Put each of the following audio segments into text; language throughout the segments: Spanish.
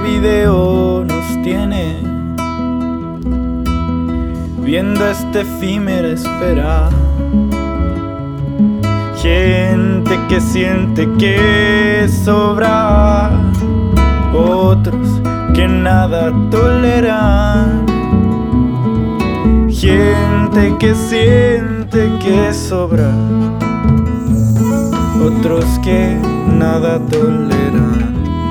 Montevideo nos tiene viendo esta efímera espera. Gente que siente que sobra, otros que nada toleran. Gente que siente que sobra, otros que nada toleran.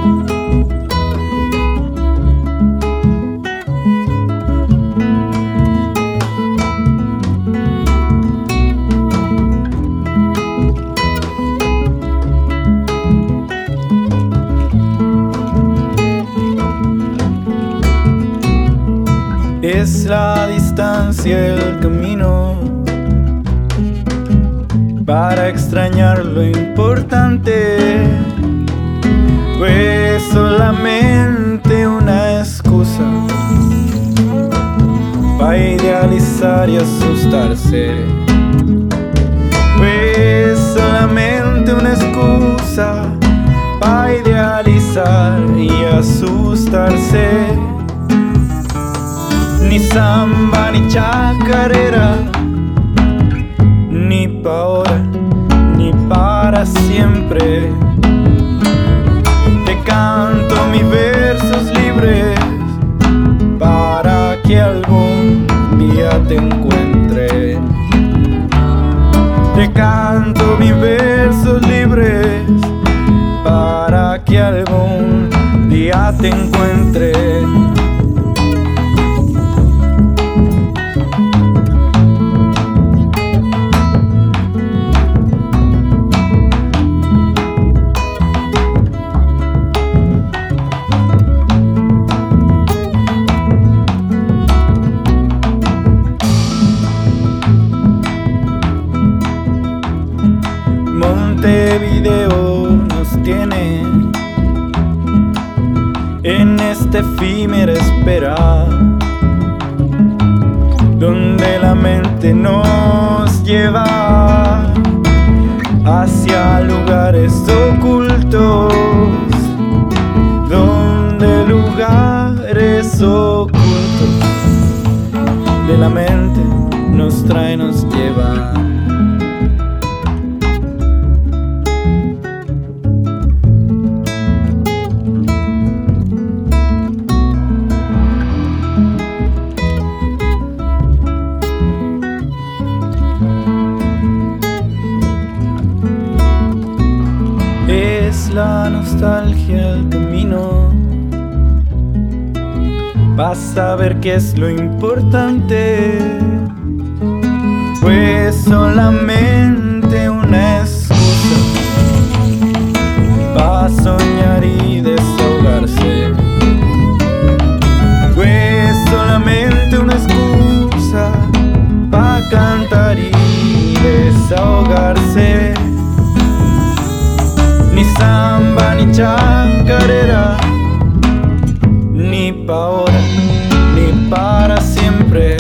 Es la distancia el camino para extrañar lo importante, pues solamente una excusa para idealizar y asustarse. Pues solamente una excusa para idealizar y asustarse. Ni samba ni chacarera, ni pa' ahora ni para siempre. Te canto mis versos libres para que algún día te encuentre. Te canto mis versos libres para que algún día te encuentre. Montevideo nos tiene en esta efímera espera, donde la mente nos lleva hacia lugares ocultos, donde lugares ocultos de la mente nos trae, nos lleva. Es la nostalgia el camino, vas a ver qué es lo importante, pues solamente una excusa va a soñar y desahogarse. Pues solamente una excusa va a cantar y desahogarse. Ni samba ni chacarera, ni pa' ahora ni para siempre.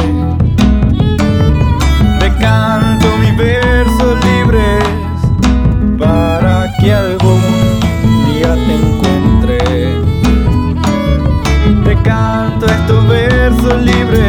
Te canto mis versos libres para que algún día te encuentre. Te canto estos versos libres